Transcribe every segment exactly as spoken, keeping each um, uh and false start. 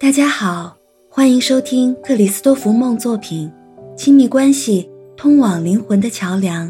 大家好，欢迎收听克里斯多福梦作品《亲密关系：通往灵魂的桥梁》。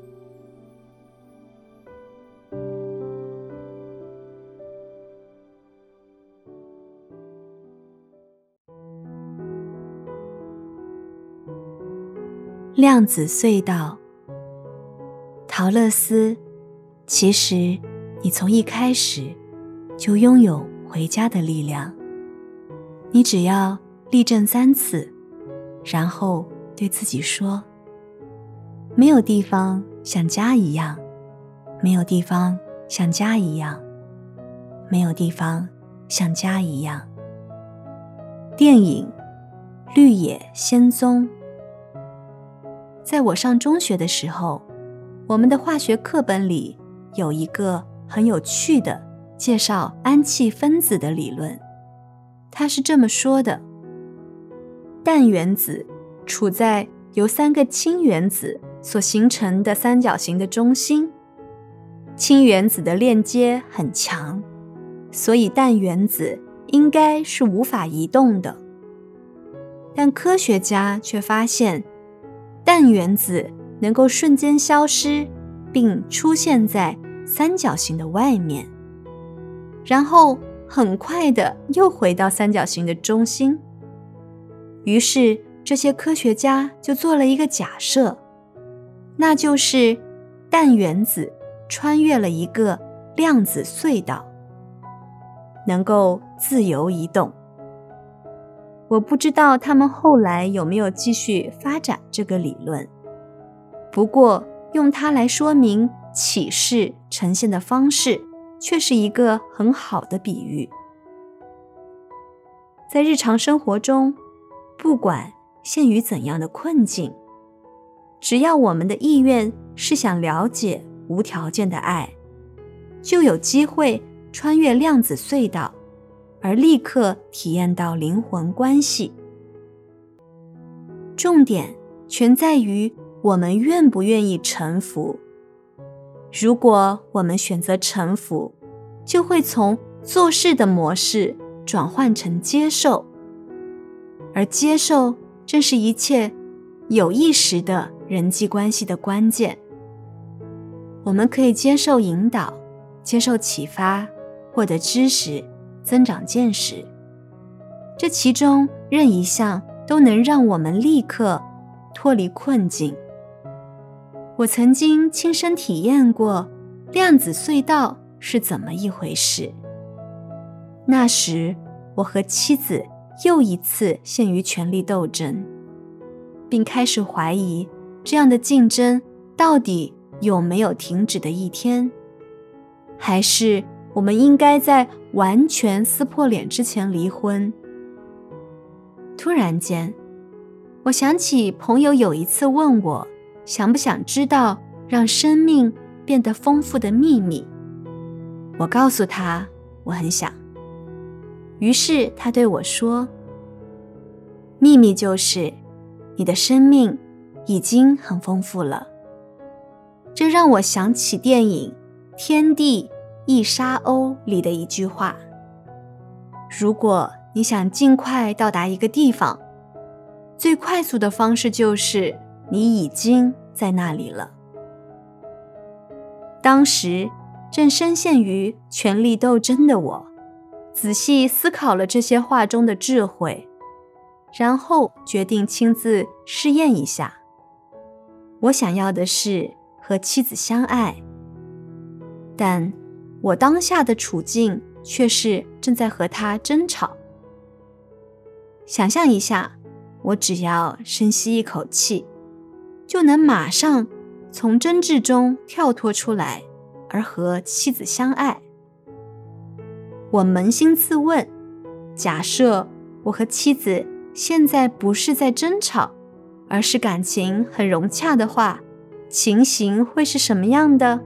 量子隧道。陶乐斯，其实你从一开始就拥有回家的力量。你只要立正三次，然后对自己说：没有地方像家一样，没有地方像家一样，没有地方像家一样。电影《绿野仙踪》。在我上中学的时候，我们的化学课本里有一个很有趣的介绍氨气分子的理论。它是这么说的：氮原子处在由三个氢原子所形成的三角形的中心，氢原子的链接很强，所以氮原子应该是无法移动的。但科学家却发现，氮原子能够瞬间消失，并出现在三角形的外面，然后很快的又回到三角形的中心。于是这些科学家就做了一个假设，那就是氮原子穿越了一个量子隧道，能够自由移动。我不知道他们后来有没有继续发展这个理论，不过用它来说明启示呈现的方式，却是一个很好的比喻。在日常生活中，不管陷于怎样的困境，只要我们的意愿是想了解无条件的爱，就有机会穿越量子隧道，而立刻体验到灵魂关系。重点全在于我们愿不愿意臣服。如果我们选择臣服，就会从做事的模式转换成接受，而接受正是一切有意识的人际关系的关键。我们可以接受引导，接受启发，获得知识，增长见识，这其中任一项都能让我们立刻脱离困境。我曾经亲身体验过量子隧道是怎么一回事。那时我和妻子又一次陷于权力斗争，并开始怀疑这样的竞争到底有没有停止的一天，还是我们应该在完全撕破脸之前离婚。突然间，我想起朋友有一次问我，想不想知道让生命变得丰富的秘密。我告诉他我很想。于是他对我说，秘密就是你的生命已经很丰富了。这让我想起电影《天地一沙鸥》里的一句话：如果你想尽快到达一个地方，最快速的方式就是你已经在那里了。当时正深陷于权力斗争的我，仔细思考了这些话中的智慧，然后决定亲自试验一下。我想要的是和妻子相爱，但我当下的处境却是正在和他争吵。想象一下，我只要深吸一口气，就能马上从争执中跳脱出来，而和妻子相爱。我扪心自问，假设我和妻子现在不是在争吵，而是感情很融洽的话，情形会是什么样的？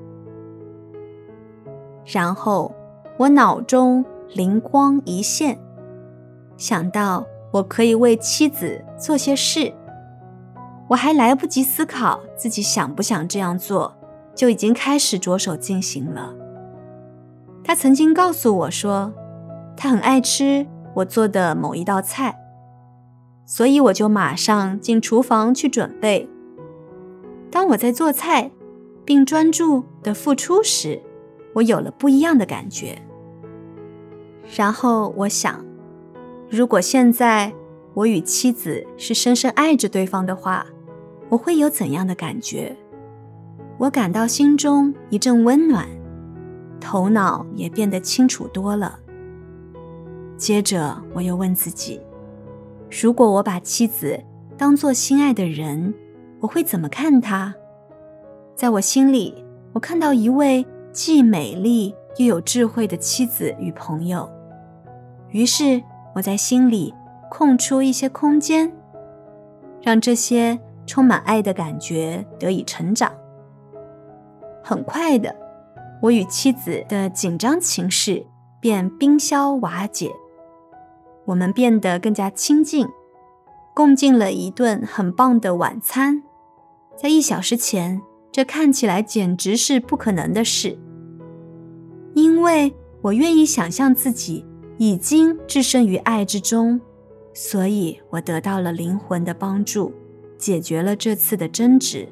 然后我脑中灵光一现，想到我可以为妻子做些事。我还来不及思考自己想不想这样做，就已经开始着手进行了。他曾经告诉我说，他很爱吃我做的某一道菜，所以我就马上进厨房去准备。当我在做菜并专注地付出时，我有了不一样的感觉。然后我想，如果现在我与妻子是深深爱着对方的话，我会有怎样的感觉？我感到心中一阵温暖，头脑也变得清楚多了。接着我又问自己，如果我把妻子当作心爱的人，我会怎么看她？在我心里，我看到一位既美丽又有智慧的妻子与朋友。于是我在心里空出一些空间，让这些充满爱的感觉得以成长。很快的，我与妻子的紧张情势便冰消瓦解，我们变得更加亲近，共进了一顿很棒的晚餐。在一小时前，这看起来简直是不可能的事，因为我愿意想象自己已经置身于爱之中，所以我得到了灵魂的帮助，解决了这次的争执。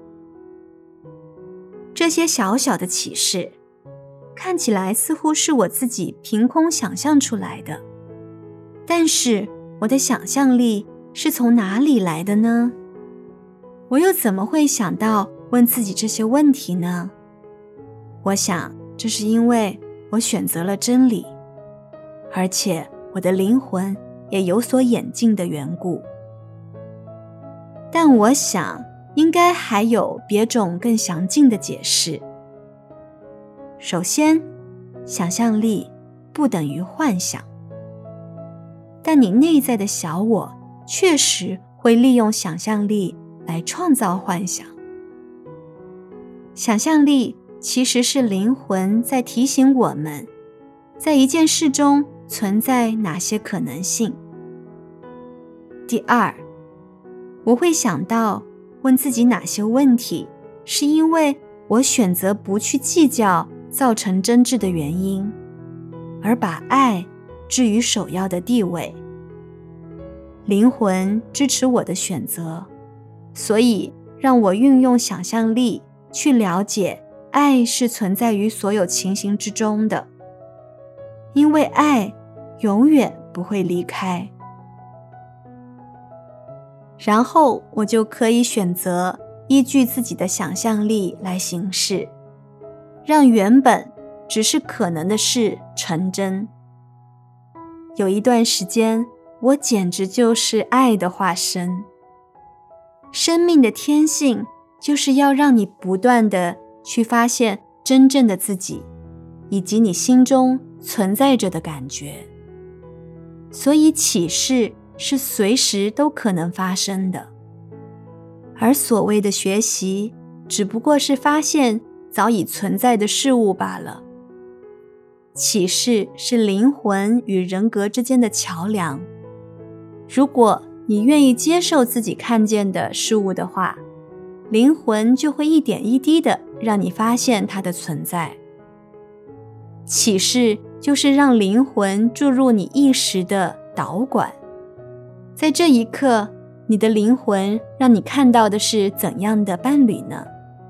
这些小小的启示，看起来似乎是我自己凭空想象出来的，但是我的想象力是从哪里来的呢？我又怎么会想到问自己这些问题呢？我想，这是因为我选择了真理，而且我的灵魂也有所演进的缘故。但我想，应该还有别种更详尽的解释。首先，想象力不等于幻想，但你内在的小我确实会利用想象力来创造幻想。想象力其实是灵魂在提醒我们，在一件事中存在哪些可能性。第二，我会想到问自己哪些问题，是因为我选择不去计较造成争执的原因，而把爱置于首要的地位。灵魂支持我的选择，所以让我运用想象力去了解爱是存在于所有情形之中的，因为爱永远不会离开。然后我就可以选择依据自己的想象力来行事，让原本只是可能的事成真。有一段时间，我简直就是爱的化身。生命的天性就是要让你不断地去发现真正的自己，以及你心中存在着的感觉。所以启示是随时都可能发生的，而所谓的学习，只不过是发现早已存在的事物罢了。启示是灵魂与人格之间的桥梁。如果你愿意接受自己看见的事物的话，灵魂就会一点一滴地让你发现它的存在。启示就是让灵魂注入你意识的导管，在这一刻，你的灵魂让你看到的是怎样的伴侣呢？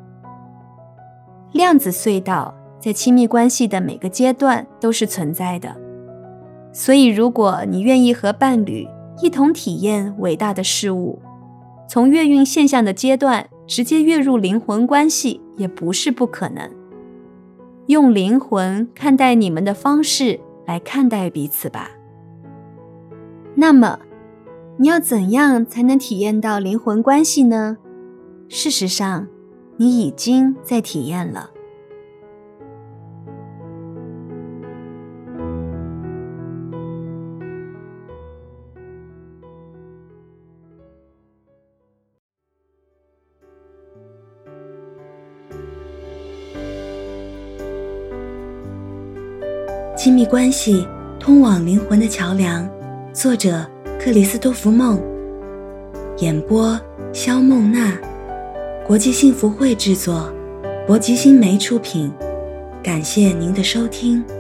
量子隧道在亲密关系的每个阶段都是存在的，所以如果你愿意和伴侣一同体验伟大的事物，从月运现象的阶段直接跃入灵魂关系也不是不可能。用灵魂看待你们的方式来看待彼此吧。那么，你要怎样才能体验到灵魂关系呢？事实上，你已经在体验了。 亲密关系通往灵魂的桥梁，作者克里斯多福梦，演播肖梦娜，国际幸福会制作，博吉新媒出品。感谢您的收听。